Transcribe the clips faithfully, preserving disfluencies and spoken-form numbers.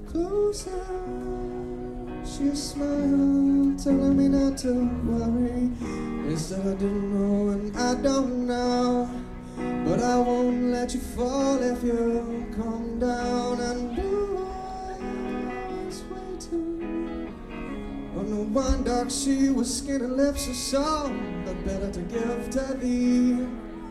closer. She smiled, telling me not to worry. They said I didn't know and I don't know, but I won't let you fall if you come down and do always waiting. On the one dark she was skin and lips, so saw the better to give to thee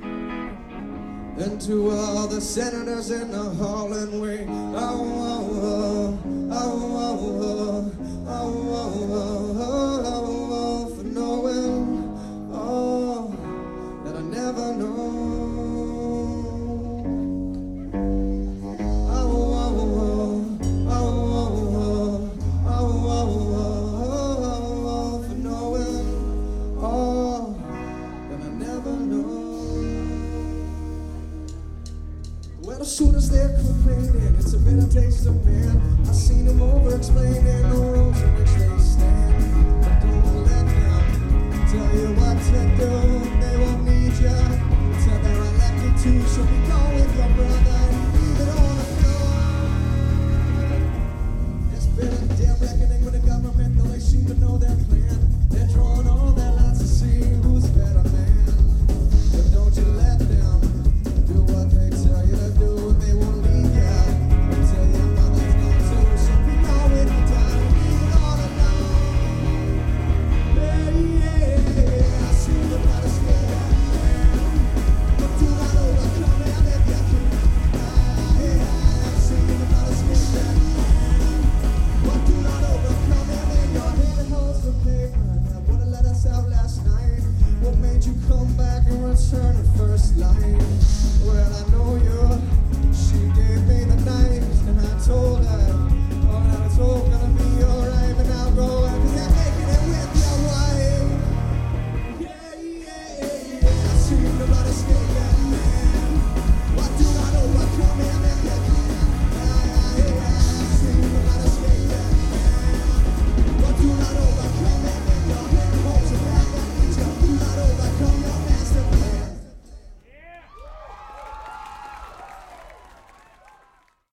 than to all the senators in the hall and we. Oh, oh, oh, oh, oh, oh, oh, oh, oh, oh, for knowing all that I never know. Well, as soon as they're complaining, it's a better taste of man. I seen them over-explaining the rules in which they stand. But don't let them tell you what to do.